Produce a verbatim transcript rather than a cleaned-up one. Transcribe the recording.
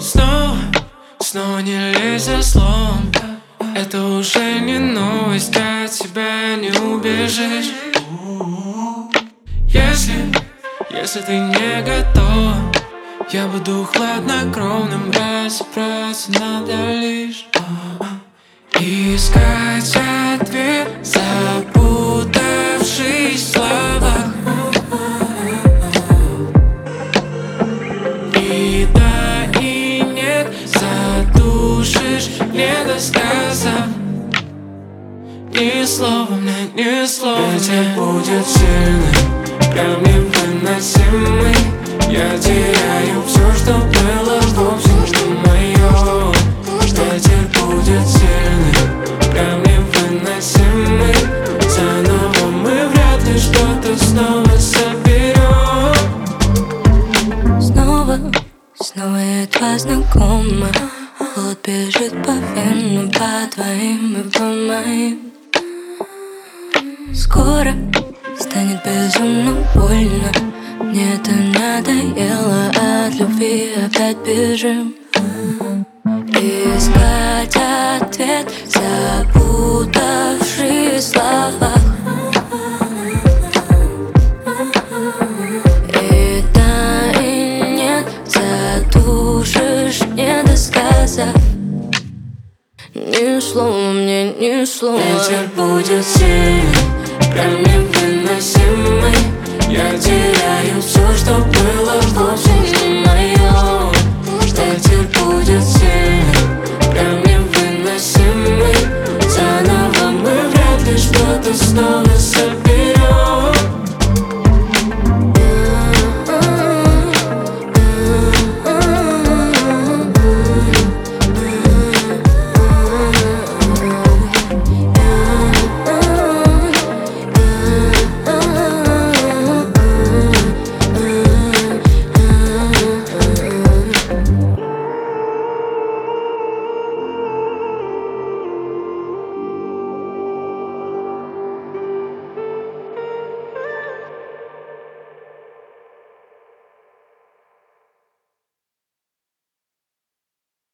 Снова, снова не лезь за словом. Это уже не новость, от тебя не убежишь. Если, если ты не готов, я буду хладнокровным, разобраться надо лишь и искать ответ, запутавшись в словах. И да, и нет, задушишь, не досказав ни слова мне, ни слова. Ветер будет сильный, прям невыносимый. Я теряю все, что было, вовсе не мое. Ветер будет сильный, прям невыносимый. Заново мы вряд ли что-то снова соберем. Снова, снова едва знакома. Холод бежит по венам, по твоим и по моим. Скоро станет безумно больно. Мне это надоело, от любви опять бежим. Искать ответ, запутавшись в словах. И да, и нет, задушишь, не досказав ни слова мне, ни слова. Ветер будет сильный, прям невыносимый. Я теряю